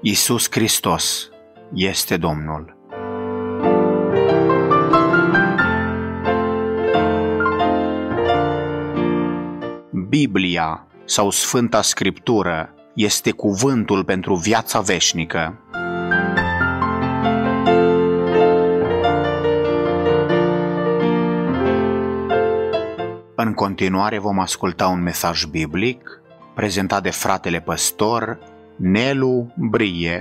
Iisus Hristos este Domnul. Biblia sau Sfânta Scriptură este cuvântul pentru viața veșnică. În continuare vom asculta un mesaj biblic prezentat de fratele păstor Nelu Brie.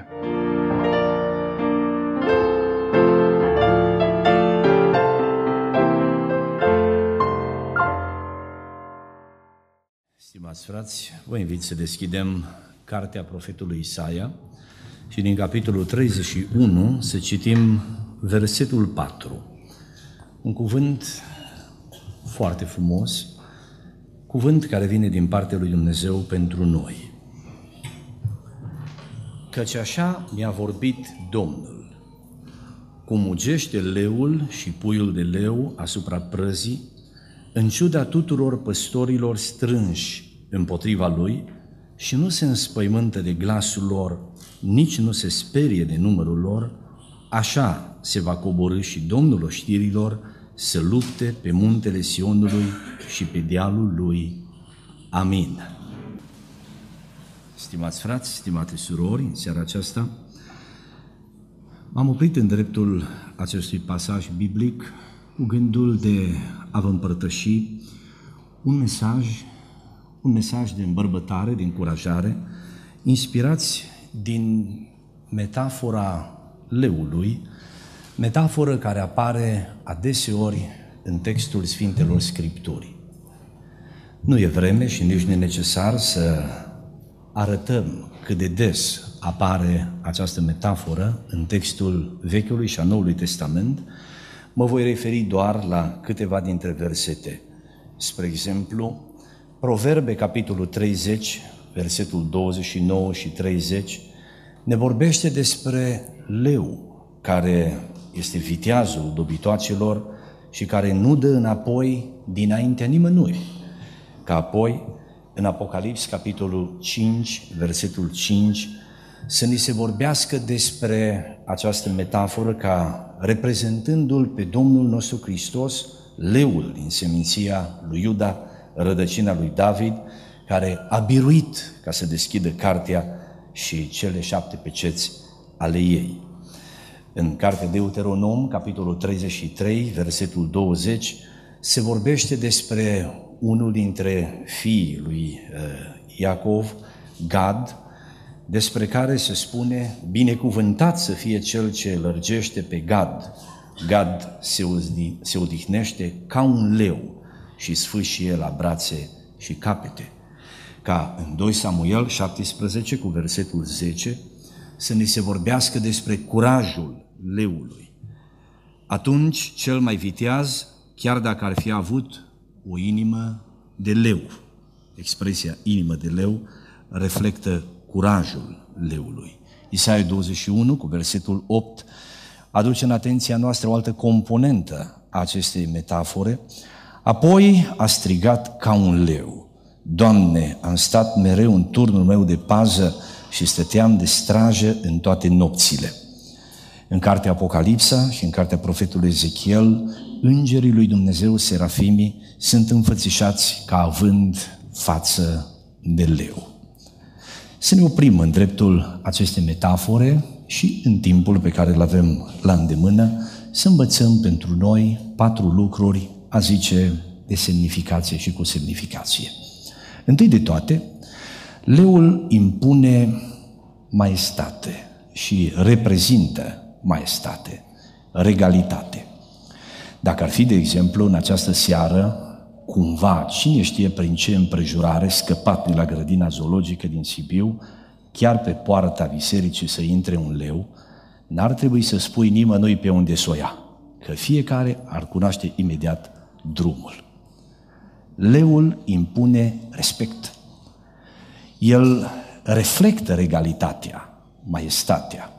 Stimați frați, vă invit să deschidem cartea profetului Isaia și din capitolul 31 să citim versetul 4. Un cuvânt foarte frumos, cuvânt care vine din partea lui Dumnezeu pentru noi. Căci așa mi-a vorbit Domnul, cum mugește leul și puiul de leu asupra prăzii, în ciuda tuturor păstorilor strânși împotriva lui, și nu se înspăimântă de glasul lor, nici nu se sperie de numărul lor, așa se va coborî și Domnul oștirilor să lupte pe muntele Sionului și pe dealul lui. Amin. Stimați frați, stimate surori, în seara aceasta m-am oprit în dreptul acestui pasaj biblic cu gândul de a vă împărtăși un mesaj de îmbărbătare, de încurajare, inspirați din metafora leului, metaforă care apare adeseori în textul Sfintelor Scripturii. Nu e vreme și nici nu e necesar să arătăm cât de des apare această metaforă în textul Vechiului și a Noului Testament. Mă voi referi doar la câteva dintre versete. Spre exemplu, Proverbe, capitolul 30, versetul 29 și 30, ne vorbește despre leu, care este viteazul dobitoacelor și care nu dă înapoi dinaintea nimănui. Ca apoi, în Apocalips, capitolul 5, versetul 5, să ni se vorbească despre această metaforă ca reprezentându-L pe Domnul nostru Hristos, leul din seminția lui Iuda, rădăcina lui David, care a biruit ca să deschidă cartea și cele 7 peceți ale ei. În cartea Deuteronom, capitolul 33, versetul 20, se vorbește despre unul dintre fiii lui Iacov, Gad, despre care se spune: binecuvântat să fie cel ce lărgește pe Gad. Gad se odihnește ca un leu și sfâșie la brațe și capete. Ca în 2 Samuel 17 cu versetul 10 să ne se vorbească despre curajul leului. Atunci cel mai viteaz, chiar dacă ar fi avut o inimă de leu, expresia inimă de leu reflectă curajul leului. Isaia 21 cu versetul 8 aduce în atenția noastră o altă componentă a acestei metafore. Apoi a strigat ca un leu: Doamne, am stat mereu în turnul meu de pază și stăteam de strajă în toate nopțile. În cartea Apocalipsa și în cartea profetului Ezechiel, îngerii lui Dumnezeu, serafimii, sunt înfățișați ca având față de leu. Să ne oprim în dreptul acestei metafore și în timpul pe care îl avem la îndemână să învățăm pentru noi 4 lucruri, a zice, de semnificație și cu semnificație. Întâi de toate, leul impune maestate și reprezintă maestate, regalitate. Dacă ar fi, de exemplu, în această seară, cumva, cine știe prin ce împrejurare, scăpat de la grădina zoologică din Sibiu, chiar pe poarta bisericii să intre un leu, n-ar trebui să spui nimănui pe unde s-o ia, că fiecare ar cunoaște imediat drumul. Leul impune respect. El reflectă regalitatea, maestatea.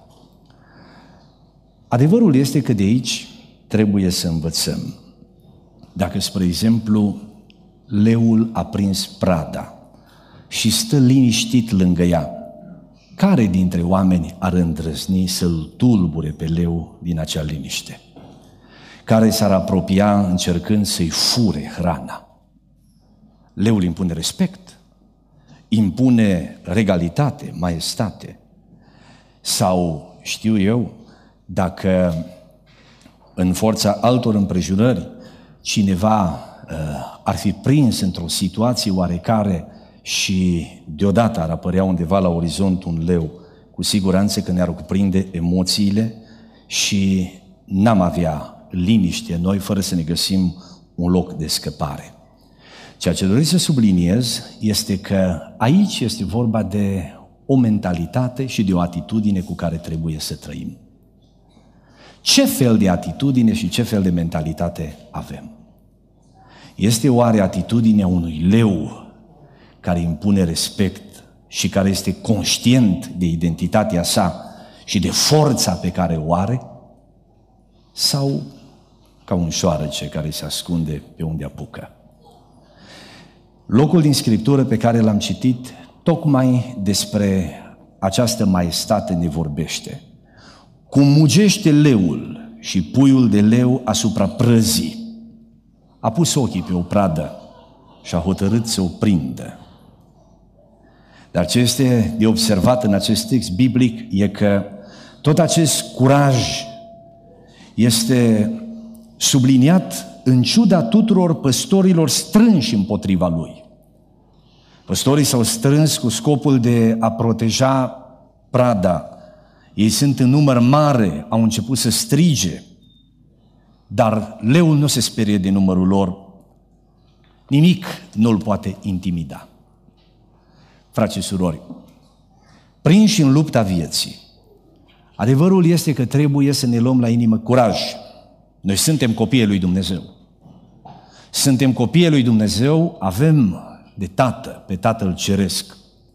Adevărul este că de aici trebuie să învățăm. Dacă, spre exemplu, leul a prins prada și stă liniștit lângă ea, care dintre oameni ar îndrăzni să-l tulbure pe leu din acea liniște? Care s-ar apropia încercând să-i fure hrana? Leul impune respect, impune regalitate, maestate. Sau, știu eu, dacă în forța altor împrejurări cineva ar fi prins într-o situație oarecare și deodată ar apărea undeva la orizont un leu, cu siguranță că ne-ar cuprinde emoțiile și n-am avea liniște noi fără să ne găsim un loc de scăpare. Ceea ce doresc să subliniez este că aici este vorba de o mentalitate și de o atitudine cu care trebuie să trăim. Ce fel de atitudine și ce fel de mentalitate avem? Este oare atitudinea unui leu care impune respect și care este conștient de identitatea sa și de forța pe care o are? Sau ca un șoarece care se ascunde pe unde apucă? Locul din Scriptură pe care l-am citit tocmai despre această maestate ne vorbește. Cum mugește leul și puiul de leu asupra prăzii, a pus ochii pe o pradă și a hotărât să o prindă. Dar ce este de observat în acest text biblic e că tot acest curaj este subliniat în ciuda tuturor păstorilor strânși împotriva lui. Păstorii s-au strâns cu scopul de a proteja prada. Ei sunt în număr mare, au început să strige, dar leul nu se sperie de numărul lor. Nimic nu îl poate intimida. Frați și surori, prinși în lupta vieții, adevărul este că trebuie să ne luăm la inimă curaj. Noi suntem copiii lui Dumnezeu. Suntem copiii lui Dumnezeu, avem de Tată, pe Tatăl Ceresc.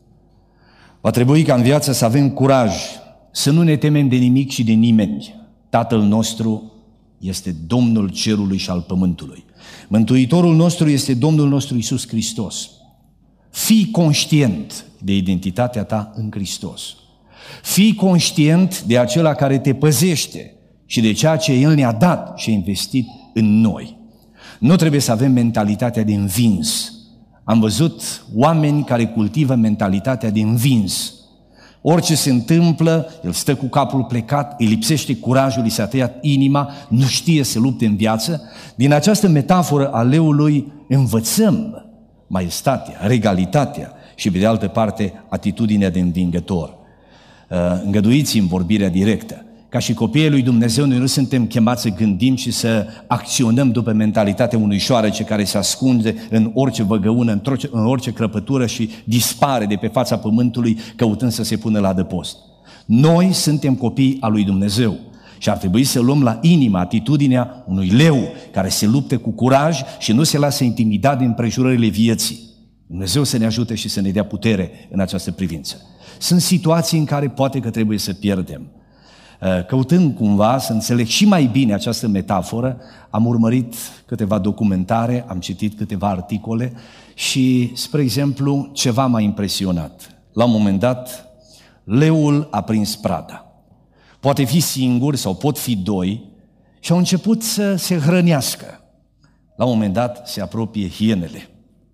Va trebui ca în viață să avem curaj, să nu ne temem de nimic și de nimeni. Tatăl nostru este Domnul cerului și al pământului. Mântuitorul nostru este Domnul nostru Iisus Hristos. Fii conștient de identitatea ta în Hristos. Fii conștient de acela care te păzește și de ceea ce El ne-a dat și a investit în noi. Nu trebuie să avem mentalitatea de învins. Am văzut oameni care cultivă mentalitatea de învins. Orice se întâmplă, el stă cu capul plecat, îi lipsește curajul, îi s-a tăiat inima, nu știe să lupte în viață. Din această metaforă a leului învățăm maestatea, regalitatea și, pe de altă parte, atitudinea de învingător. Îngăduiți-mi vorbirea directă. Ca și copiii lui Dumnezeu, noi nu suntem chemați să gândim și să acționăm după mentalitatea unui șoarece care se ascunde în orice văgăună, în orice crăpătură și dispare de pe fața pământului căutând să se pună la adăpost. Noi suntem copii al lui Dumnezeu și ar trebui să luăm la inimă atitudinea unui leu care se luptă cu curaj și nu se lasă intimidat de împrejurările vieții. Dumnezeu să ne ajute și să ne dea putere în această privință. Sunt situații în care poate că trebuie să pierdem. Căutând cumva să înțeleg și mai bine această metaforă, am urmărit câteva documentare, am citit câteva articole și, spre exemplu, ceva m-a impresionat. La un moment dat, leul a prins prada. Poate fi singur sau pot fi doi și au început să se hrănească. La un moment dat se apropie hienele.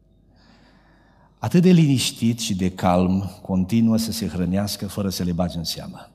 Atât de liniștit și de calm, continuă să se hrănească fără să le bage în seamă.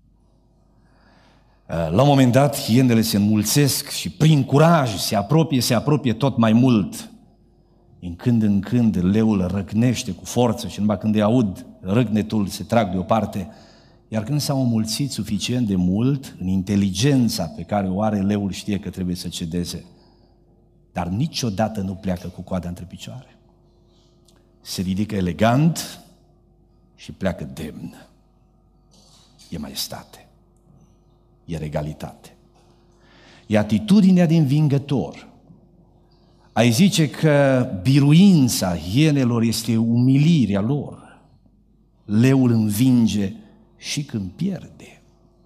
La un moment dat, hienele se înmulțesc și prin curaj se apropie tot mai mult. Din când în când, leul răcnește cu forță și numai când îi aud răgnetul, se trag deoparte. Iar când s-au înmulțit suficient de mult, în inteligența pe care o are leul, știe că trebuie să cedeze. Dar niciodată nu pleacă cu coada între picioare. Se ridică elegant și pleacă demn. E maestate. E regalitate. E atitudinea de învingător. Ai zice că biruința hienelor este umilirea lor. Leul învinge și când pierde.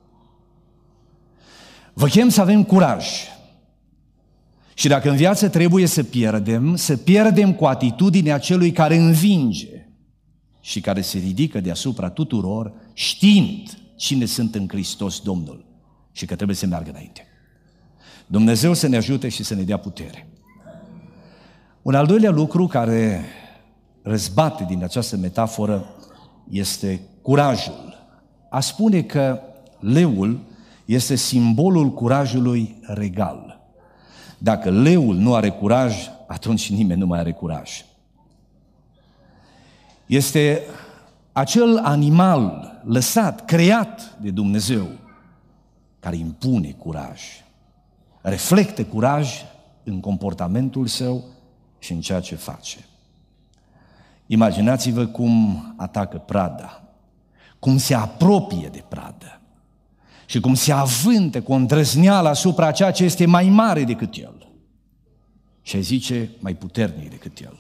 Vă chem să avem curaj. Și dacă în viață trebuie să pierdem cu atitudinea celui care învinge. și care se ridică deasupra tuturor, știind cine sunt în Hristos Domnul și că trebuie să meargă înainte. Dumnezeu să ne ajute și să ne dea putere. Un al doilea lucru care răzbate din această metaforă este curajul. A spune că leul este simbolul curajului regal. Dacă leul nu are curaj, atunci nimeni nu mai are curaj. Este acel animal lăsat, creat de Dumnezeu, care impune curaj. Reflectă curaj în comportamentul său și în ceea ce face. Imaginați-vă cum atacă prada, cum se apropie de pradă și cum se avântă cu o îndrăzneală asupra ceea ce este mai mare decât el și zice mai puternic decât el.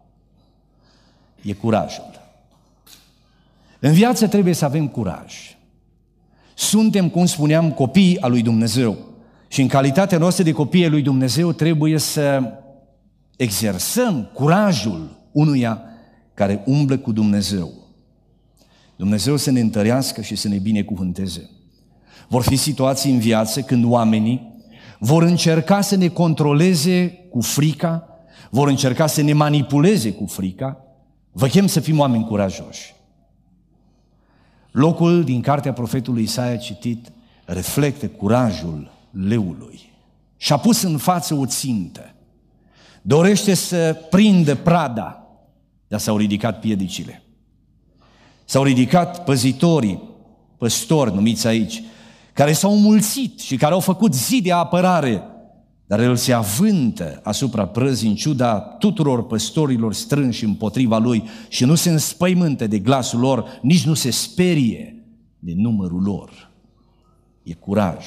E curajul. În viață trebuie să avem curaj. Suntem, cum spuneam, copii al lui Dumnezeu și în calitatea noastră de copii al lui Dumnezeu trebuie să exersăm curajul unuia care umblă cu Dumnezeu. Dumnezeu să ne întărească și să ne binecuvânteze. Vor fi situații în viață când oamenii vor încerca să ne controleze cu frica, vor încerca să ne manipuleze cu frica. Vă chem să fim oameni curajoși. Locul din cartea profetului Isaia citit reflectă curajul leului și a pus în față o țintă. Dorește să prindă prada, dar s-au ridicat piedicile. S-au ridicat păstori numiți aici, care s-au mulțit și care au făcut zi de apărare, dar el se avântă asupra prăzii în ciuda tuturor păstorilor strânși împotriva lui și nu se înspăimântă de glasul lor, nici nu se sperie de numărul lor. E curaj.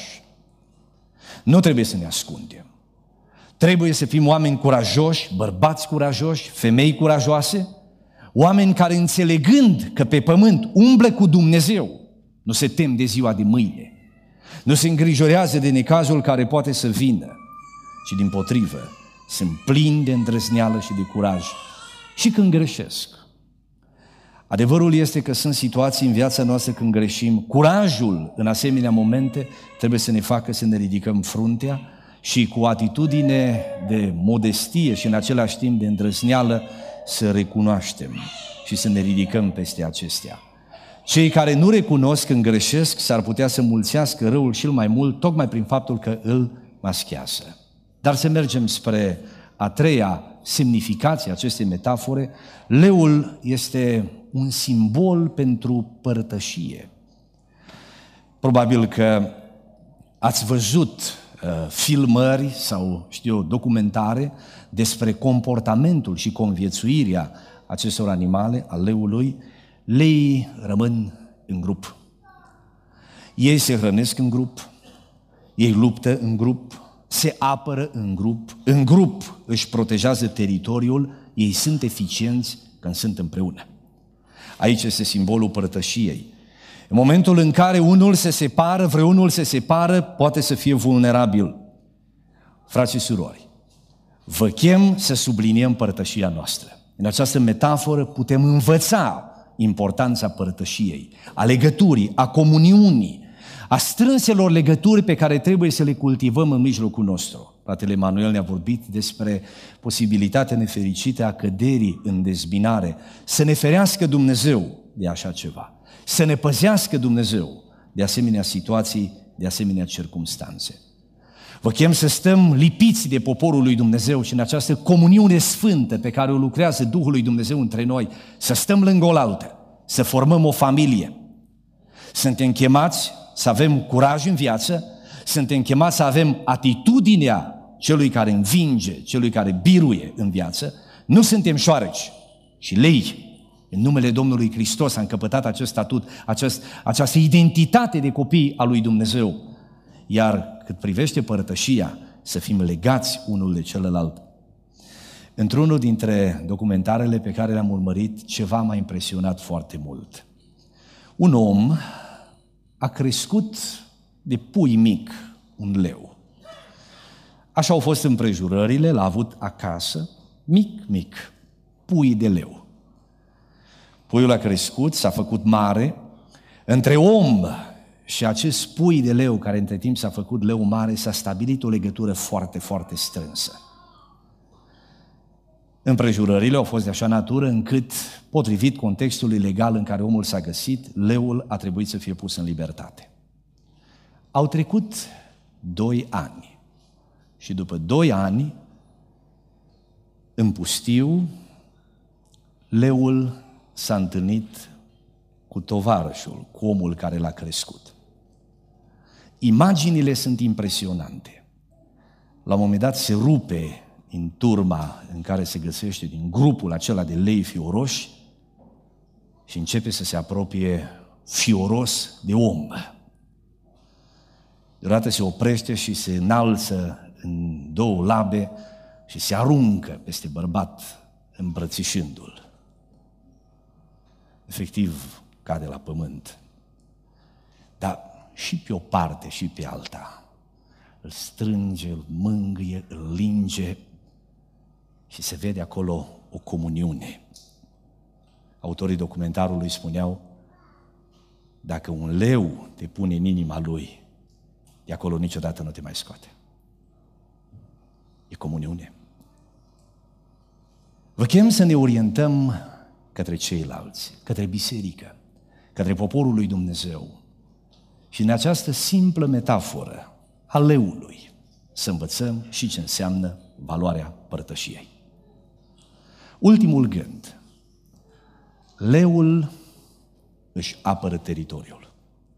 Nu trebuie să ne ascundem. Trebuie să fim oameni curajoși, bărbați curajoși, femei curajoase, oameni care înțelegând că pe pământ umblă cu Dumnezeu, nu se tem de ziua de mâine, nu se îngrijorează de necazul care poate să vină, ci dimpotrivă sunt plini de îndrăzneală și de curaj și când greșesc. Adevărul este că sunt situații în viața noastră când greșim. Curajul în asemenea momente trebuie să ne facă să ne ridicăm fruntea și cu atitudine de modestie și în același timp de îndrăzneală să recunoaștem și să ne ridicăm peste acestea. Cei care nu recunosc când greșesc s-ar putea să mulțească răul și mai mult tocmai prin faptul că îl maschează. Dar să mergem spre a treia semnificație a acestei metafore. Leul este un simbol pentru părtășie. Probabil că ați văzut filmări sau, documentare despre comportamentul și conviețuirea acestor animale, al leului. Leii rămân în grup. Ei se hrănesc în grup, ei luptă în grup, se apără în grup își protejează teritoriul, ei sunt eficienți când sunt împreună. Aici este simbolul părtășiei. În momentul în care unul se separă, vreunul se separă, poate să fie vulnerabil. Frați și surori, vă chem să subliniem părtășia noastră. În această metaforă putem învăța importanța părtășiei, a legăturii, a comuniunii, a strânselor legături pe care trebuie să le cultivăm în mijlocul nostru. Fratele Emanuel ne-a vorbit despre posibilitatea nefericită a căderii în dezbinare. Să ne ferească Dumnezeu de așa ceva. Să ne păzească Dumnezeu de asemenea situații, de asemenea circumstanțe. Vă chem să stăm lipiți de poporul lui Dumnezeu și în această comuniune sfântă pe care o lucrează Duhul lui Dumnezeu între noi, să stăm lângă oaltă, să formăm o familie. Suntem chemați să avem curaj în viață, suntem chemați să avem atitudinea celui care învinge, celui care biruie în viață. Nu suntem șoareci și lei. În numele Domnului Hristos am încăpătat acest statut, această identitate de copii al lui Dumnezeu. Iar cât privește părtășia, să fim legați unul de celălalt. Într-unul dintre documentarele pe care le-am urmărit, ceva m-a impresionat foarte mult. Un om a crescut de pui mic un leu. Așa au fost împrejurările, l-a avut acasă, mic, pui de leu. Puiul a crescut, s-a făcut mare. Între om și acest pui de leu, care între timp s-a făcut leu mare, s-a stabilit o legătură foarte, foarte strânsă. Împrejurările au fost de așa natură încât, potrivit contextului legal în care omul s-a găsit, leul a trebuit să fie pus în libertate. Au trecut 2 ani și după 2 ani, în pustiu, leul s-a întâlnit cu tovarășul, cu omul care l-a crescut. Imaginile sunt impresionante. La un moment dat se rupe în turma în care se găsește, din grupul acela de lei fioroși, și începe să se apropie fioros de om. Deodată se oprește și se înalță în 2 labe și se aruncă peste bărbat, îmbrățișându-l. Efectiv, cade la pământ. Dar și pe o parte și pe alta îl strânge, îl mângâie, îl linge și se vede acolo o comuniune. Autorii documentarului spuneau: dacă un leu te pune în inima lui, de acolo niciodată nu te mai scoate. E comuniune. Vă chem să ne orientăm către ceilalți, către biserică, către poporul lui Dumnezeu. Și în această simplă metaforă a leului să învățăm și ce înseamnă valoarea părtășiei. Ultimul gând. Leul își apără teritoriul.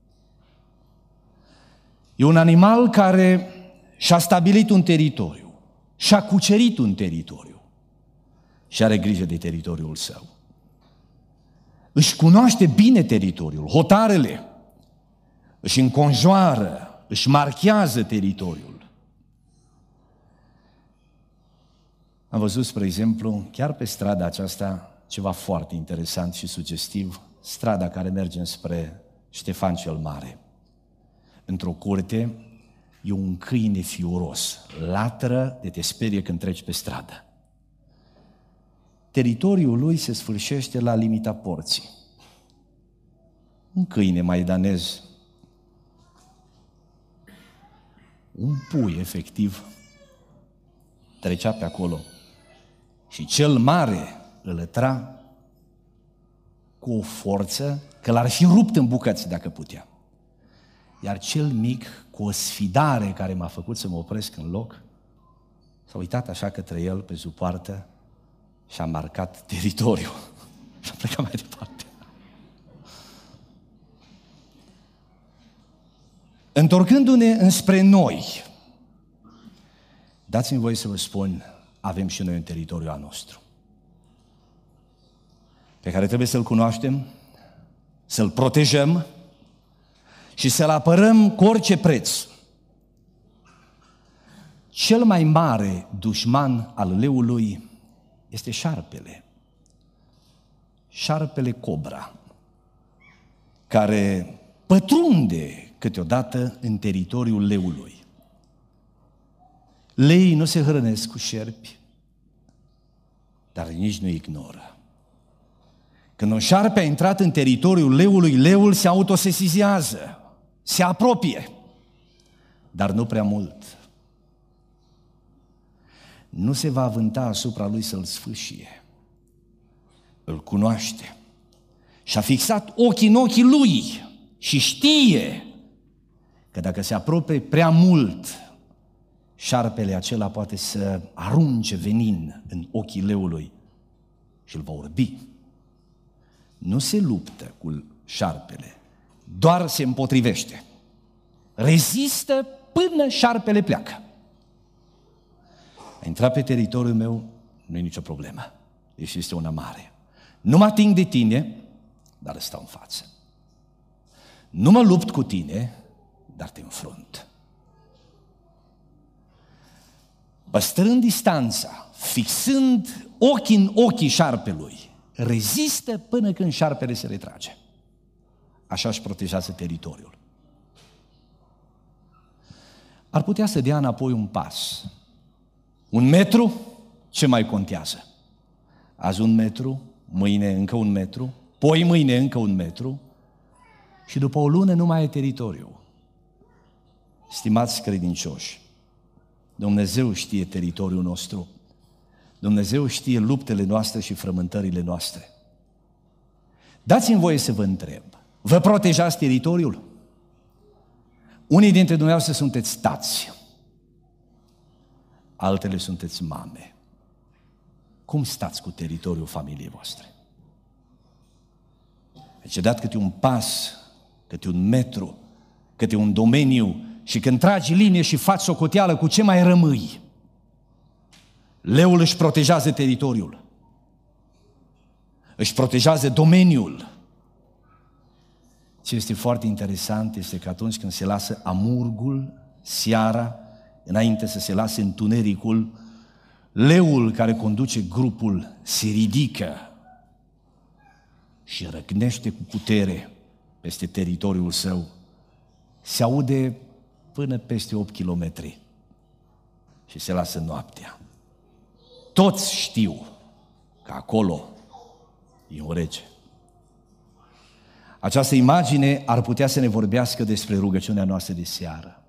E un animal care și-a stabilit un teritoriu, și-a cucerit un teritoriu și are grijă de teritoriul său. Își cunoaște bine teritoriul, hotarele, își înconjoară, își marchează teritoriul. Am văzut, spre exemplu, chiar pe strada aceasta, ceva foarte interesant și sugestiv, strada care merge spre Ștefan cel Mare. Într-o curte e un câine fioros, latră de te sperie când treci pe stradă. Teritoriul lui se sfârșește la limita porții. Un câine maidanez, un pui efectiv, trecea pe acolo și cel mare îl lătra cu o forță că l-ar fi rupt în bucăți dacă putea. Iar cel mic, cu o sfidare care m-a făcut să mă opresc în loc, s-a uitat așa către el pe zupoartă și a marcat teritoriul și a plecat mai departe. Întorcându-ne înspre noi, dați-mi voie să vă spun, avem și noi un teritoriu al nostru, pe care trebuie să-l cunoaștem, să-l protejăm și să-l apărăm cu orice preț. Cel mai mare dușman al leului este șarpele. Șarpele cobra, care pătrunde câteodată în teritoriul leului. Leii nu se hrănesc cu șerpi, dar nici nu ignoră. Când un șarpe a intrat în teritoriul leului, leul se autosesizează, se apropie, dar nu prea mult. Nu se va avânta asupra lui să-l sfâșie. Îl cunoaște și a fixat ochii în ochii lui și știe că dacă se apropie prea mult, șarpele acela poate să arunce venin în ochii leului și îl va orbi. Nu se luptă cu șarpele, doar se împotrivește. Rezistă până șarpele pleacă. A intrat pe teritoriul meu, nu e nicio problemă, deși este una mare. Nu mă ating de tine, dar îți stau în față. Nu mă lupt cu tine, dar te înfrunt. Păstrând distanța, fixând ochii în ochii șarpelui, rezistă până când șarpele se retrage. Așa își protejează teritoriul. Ar putea să dea înapoi un pas. 1 metru, ce mai contează? Azi 1 metru, mâine încă 1 metru, poi mâine încă 1 metru și după o lună nu mai e teritoriu. Stimați credincioși, Dumnezeu știe teritoriul nostru. Dumnezeu știe luptele noastre și frământările noastre. Dați-mi voie să vă întreb, vă protejați teritoriul? Unii dintre dumneavoastră sunteți tați, altele sunteți mame. Cum stați cu teritoriul familiei voastre? Deci dat câte un pas, câte 1 metru, câte un domeniu și când tragi linie și faci socoteală cu ce mai rămâi, leul își protejează teritoriul, își protejează domeniul. Ce este foarte interesant este că atunci când se lasă amurgul seara, înainte să se lase întunericul, leul care conduce grupul se ridică și răcnește cu putere peste teritoriul său. Se aude până peste 8 kilometri și se lasă noaptea. Toți știu că acolo e un rege. Această imagine ar putea să ne vorbească despre rugăciunea noastră de seară.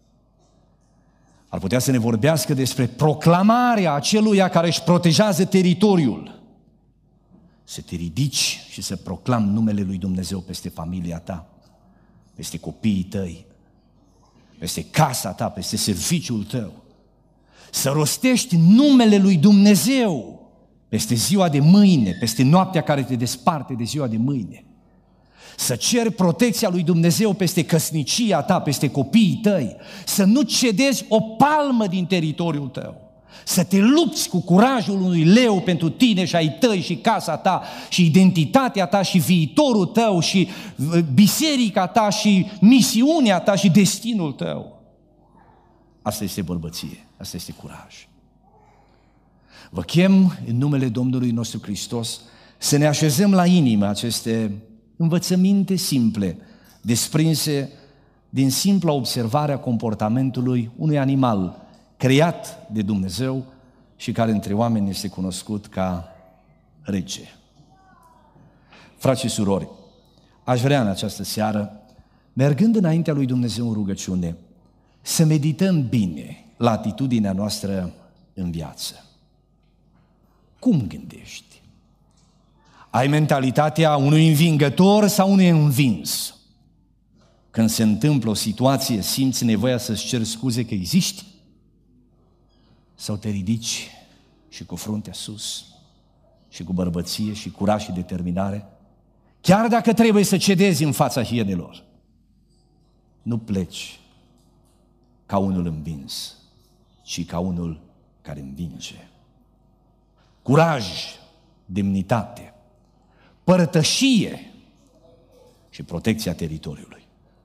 Ar putea să ne vorbească despre proclamarea aceluia care își protejează teritoriul. Să te ridici și să proclami numele lui Dumnezeu peste familia ta, peste copiii tăi, peste casa ta, peste serviciul tău. Să rostești numele lui Dumnezeu peste ziua de mâine, peste noaptea care te desparte de ziua de mâine. Să ceri protecția lui Dumnezeu peste căsnicia ta, peste copiii tăi, să nu cedezi o palmă din teritoriul tău, să te lupți cu curajul unui leu pentru tine și ai tăi și casa ta și identitatea ta și viitorul tău și biserica ta și misiunea ta și destinul tău. Asta este bărbăție, asta este curaj. Vă chem în numele Domnului nostru Hristos să ne așezăm la inimă aceste învățăminte simple, desprinse din simpla observare a comportamentului unui animal creat de Dumnezeu și care între oameni este cunoscut ca rege. Frați și surori, aș vrea în această seară, mergând înaintea lui Dumnezeu în rugăciune, să medităm bine la atitudinea noastră în viață. Cum gândești? Ai mentalitatea unui învingător sau unui învins? Când se întâmplă o situație, simți nevoia să-ți ceri scuze că existi? Sau te ridici și cu fruntea sus și cu bărbăție și curaj și determinare? Chiar dacă trebuie să cedezi în fața hienelor, nu pleci ca unul învins, ci ca unul care învinge. Curaj, demnitate, părătășie și protecția teritoriului.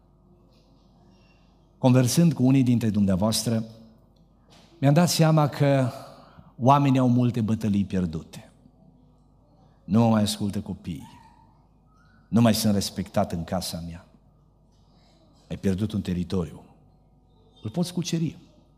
Conversând cu unii dintre dumneavoastră, mi-am dat seama că oamenii au multe bătălii pierdute. Nu mă mai ascultă copiii. Nu mai sunt respectat în casa mea. Ai pierdut un teritoriu. Îl poți cuceri.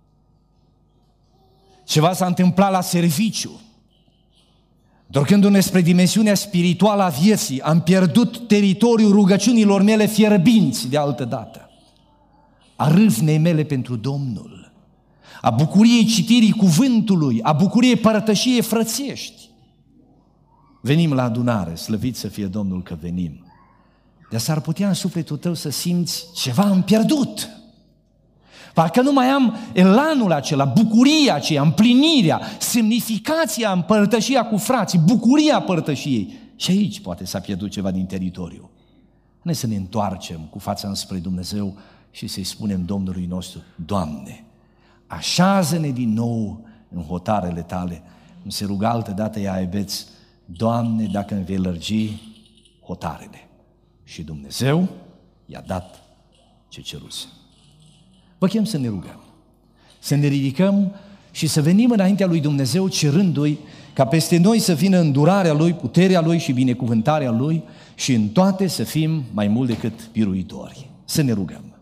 Ceva s-a întâmplat la serviciu. Dorcându-ne spre dimensiunea spirituală a vieții, am pierdut teritoriul rugăciunilor mele fierbinți de altă dată, a râvnei mele pentru Domnul, a bucuriei citirii cuvântului, a bucuriei părătășiei frățești. Venim la adunare, slăvit să fie Domnul că venim. Dar s-ar putea în sufletul tău să simți ceva am pierdut. Parcă nu mai am elanul acela, bucuria aceea, împlinirea, semnificația împărtășia cu frații, bucuria părtășiei. Și aici poate s-a pierdut ceva din teritoriu. Noi să ne întoarcem cu fața înspre Dumnezeu și să-i spunem Domnului nostru: Doamne, așează-ne din nou în hotarele tale. Cum se ruga altă dată Iaebeț: Doamne, dacă îmi vei lărgi hotarele. Și Dumnezeu i-a dat ce ceruse. Vă chem să ne rugăm, să ne ridicăm și să venim înaintea lui Dumnezeu cerându-i ca peste noi să vină îndurarea Lui, puterea Lui și binecuvântarea Lui și în toate să fim mai mult decât biruitori. Să ne rugăm.